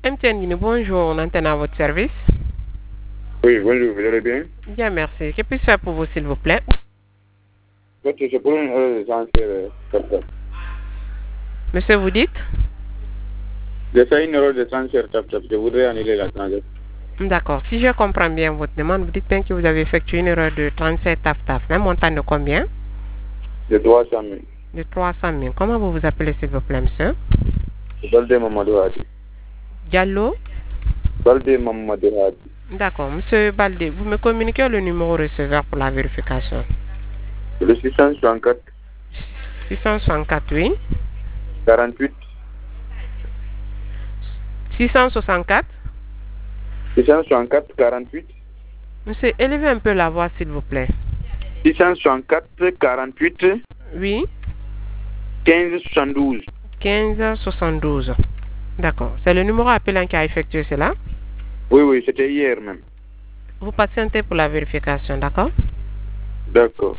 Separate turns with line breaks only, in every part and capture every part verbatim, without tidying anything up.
M T N Guinée, bonjour, on entend à votre service.
Oui, bonjour, vous allez bien?
Bien, merci. Que puis-je faire pour vous, s'il vous plaît?
En fait, c'est pour une heure de transfert. euh,
Monsieur, vous dites?
J'ai fait une erreur de transfert TapTap. Je voudrais annuler la transaction.
D'accord. Si je comprends bien votre demande, vous dites bien que vous avez effectué une erreur de trente-sept taf-taf. Un montant de combien?
De trois cent mille.
De trois cent mille. Comment vous vous appelez, s'il vous plaît, monsieur?
Balde Mamadou Hadi.
Diallo?
Balde Mamadou Hadi.
D'accord. Monsieur Baldé, vous me communiquez le numéro receveur pour la vérification.
Le six cent soixante-quatre.
six cent soixante-quatre, oui.
quarante-huit.
six cent soixante-quatre.
six cent soixante-quatre, quarante-huit.
Monsieur, élevez un peu la voix, s'il vous plaît.
six cent soixante-quatre, quarante-huit.
Oui.
quinze soixante-douze.
quinze soixante-douze. D'accord. C'est le numéro appelant qui a effectué cela?
Oui, oui, c'était hier même.
Vous patientez pour la vérification, d'accord?
D'accord.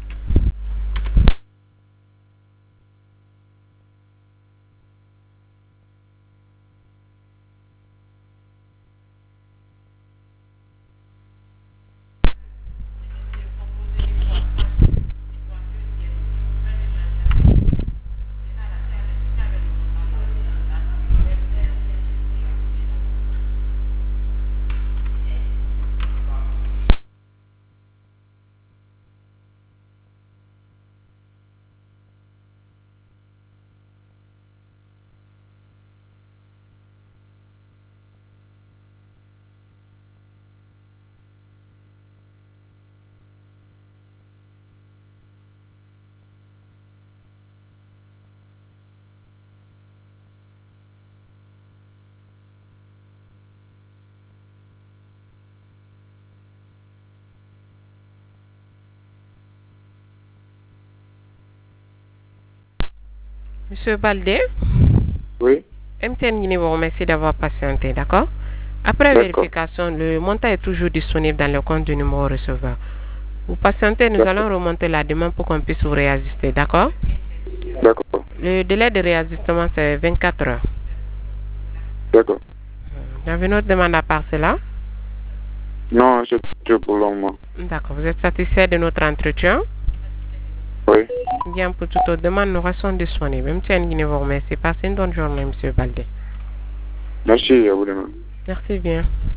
Monsieur Baldé?
Oui.
M T N Guinée vous remercie d'avoir patienté, d'accord? Après vérification, le montant est toujours disponible dans le compte du numéro receveur. Vous patientez, nous allons remonter la demande pour qu'on puisse vous réajuster, d'accord?
D'accord.
Le délai de réajustement, c'est vingt-quatre heures.
D'accord.
Vous avez une autre demande à part cela?
Non, c'est tout pour le moment.
D'accord. Vous êtes satisfait de notre entretien?
Oui.
Bien, pour toute autre demande, nous restons disponibles. M T N Guinée vous remercie. Passez une bonne journée, monsieur Baldé.
Merci à vous demain.
Merci bien.